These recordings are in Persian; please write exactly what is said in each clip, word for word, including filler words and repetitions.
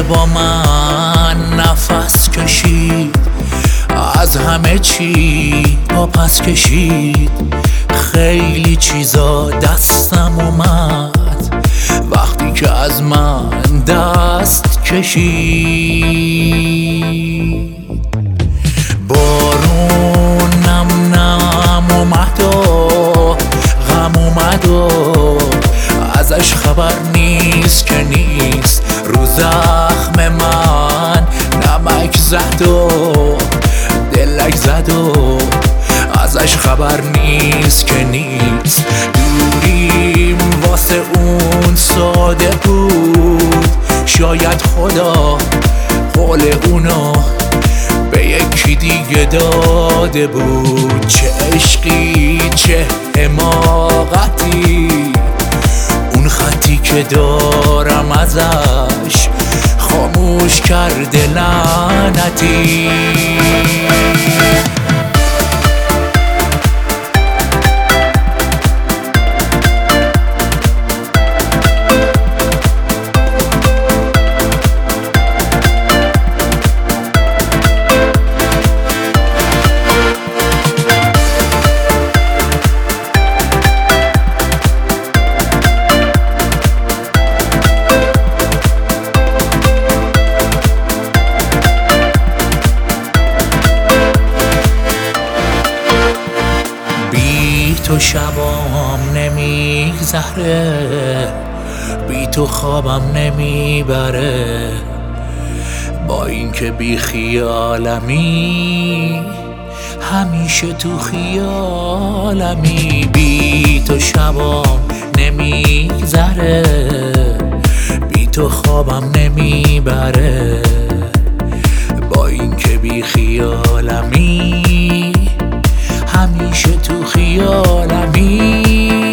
که با من نفس کشید، از همه چی پاپس کشید. خیلی چیزا دستم اومد وقتی که از من دست کشید. بارون نم نم اومد و غم اومد و ازش خبر نیست که نیست. رو زخم من نمک زد و دلک زد و ازش خبر نیست که نیست. دوریم واسه اون ساده بود، شاید خدا قول اونو به یکی دیگه داده بود. چه عشقی چه حماقتی، اون خطی که دارم ازش خاموش کرده لعنتی. تو شبام نمیگذره، بی تو خوابم نمیبره. با اینکه بی خیالمی همیشه تو خیالمی. بی تو شبام نمیگذره، بی تو خوابم نمیبره. با اینکه بی خیالمی همیشه تو خیالمی.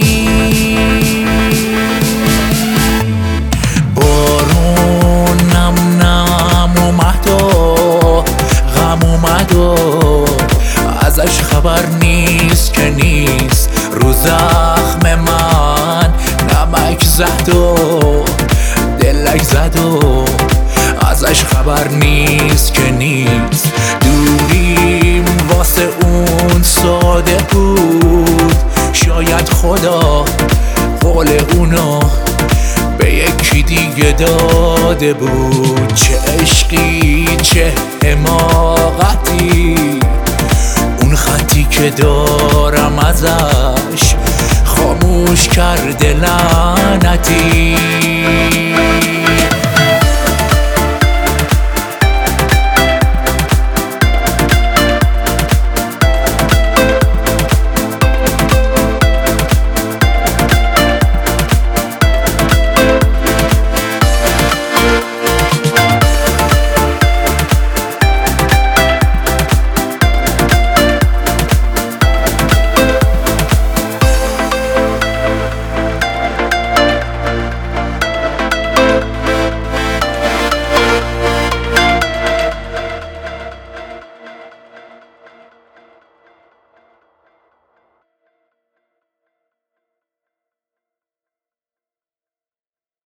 بارون نم نم اومد و غم اومد و ازش خبر نیست که نیست. رو زخم من نمک زد و دلک زد و ازش خبر نیست که نیست. دوریم واسه اون ساده بود، شاید خدا قول اونو به یکی دیگه داده بود. چه عشقی چه حماقتی، اون خطی که دارم ازش خاموش کرده لعنتی.